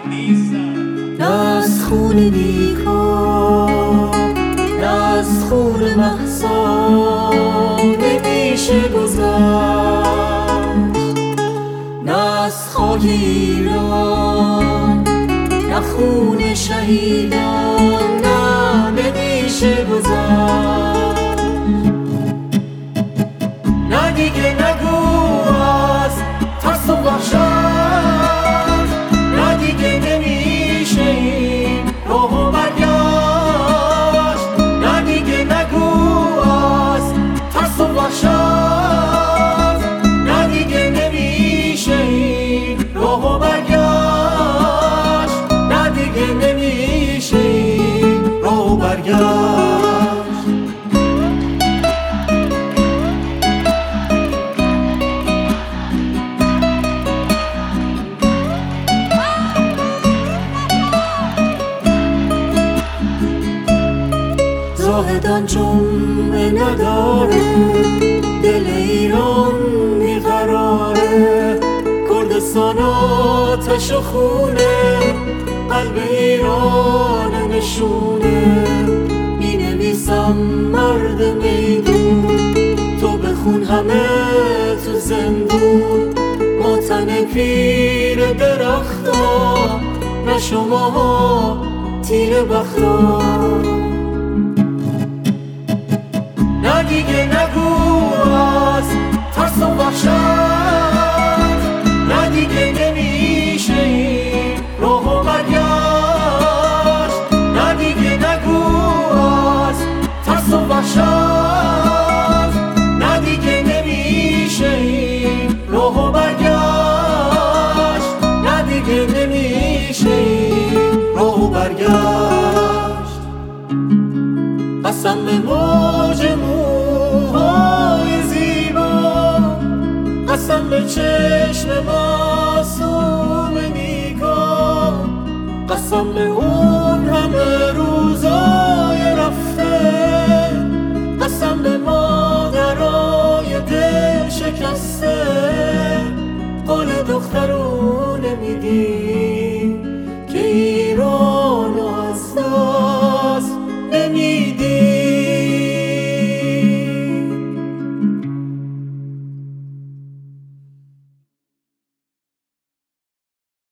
نه از خون نیکا نه از خون مهسا نمیشه گذشت، نه از خاک ایران نه خون شهیدان، نه نمیشه گذشت. نه دیگه نگو از ترس و وحشت، نه دیگه نمیشه این راه و برگشت، نه دیگه نگو از ترس و وحشت، نه دیگه نمیشه این راه و برگشت، نه دیگه نمیشه این راه و برگشت. زاهدان جمعه نداره، دل ایران بیقراره، کردستان آتش و خونه، قلب ایران نشونه. می نویسم مرد میدون، تو بخون همه تو زندون، ما تن پیر درختا نه شماها تیر بختا. نه دیگه نگو از ترس و وحشت، نه دیگه نمیشه این راه و برگشت، نه دیگه نگو از ترس و وحشت، نه دیگه نمیشه این راه و برگشت، نه دیگه نمیشه این راه و برگشت. قسم به